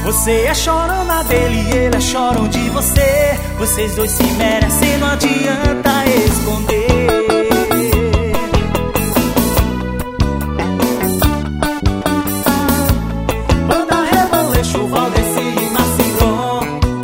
Você é chorona dele e ele é chorão de você. Vocês dois se merecem, não adianta esconder. Banda Reboleixo, Valdeci e Macilon.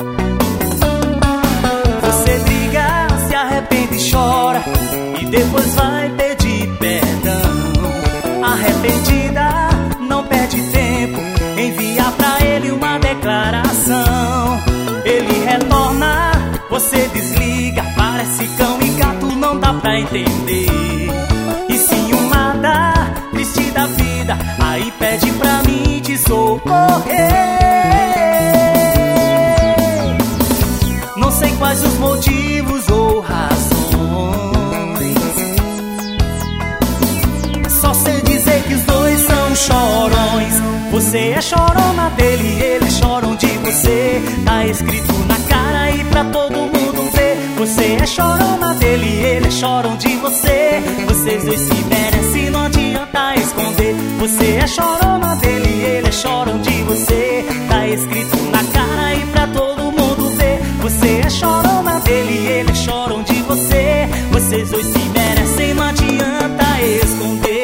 Você briga, se arrepende e chora, e depois vai pedir perdão. Arrependida, não perde tempo, envia pra ele uma declaração. Ele retorna, você desliga, parece cão e gato, não dá pra entender. E ciumada, triste da vida, aí pede pra mim te socorrer. Não sei quais os motivos ou razões, só sei dizer que os dois são chorões. Você é chorona dele e ele é chorão de você. Tá escrito na cara e pra todo mundo ver. Você é chorona dele e ele é chorão de você. Vocês dois se merecem, não adianta esconder. Você é chorona dele e ele é chorão de você. Tá escrito na cara e pra todo mundo ver. Você é chorona dele e ele é chorão de você. Vocês dois se merecem, não adianta esconder.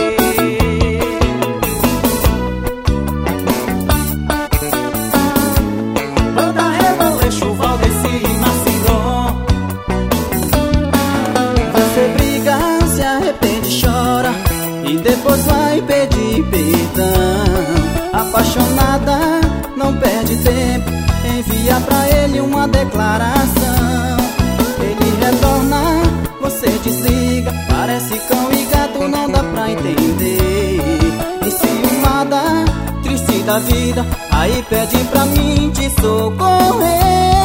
E depois vai pedir perdão. Apaixonada, não perde tempo, envia pra ele uma declaração. Ele retorna, você desliga, parece cão e gato, não dá pra entender. Enciumada, triste da vida, aí pede pra mim te socorrer.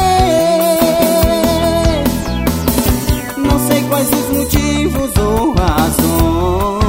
Não sei quais os motivos ou razões,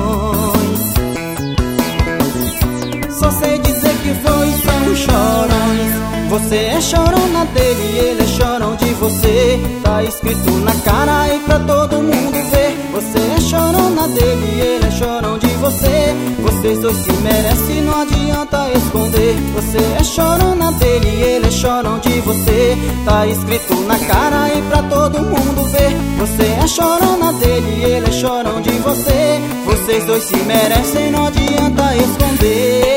só sei dizer que os dois são chorões. Você é chorona dele e ele é chorão de você. Tá escrito na cara e pra todo mundo ver. Você é chorona dele e ele é chorão de você. Vocês dois se merecem, não adianta esconder. Você é chorona dele e ele é chorão de você. Tá escrito na cara e pra todo mundo ver. Você é chorona dele e ele é chorão de você. Vocês dois se merecem, não adianta esconder.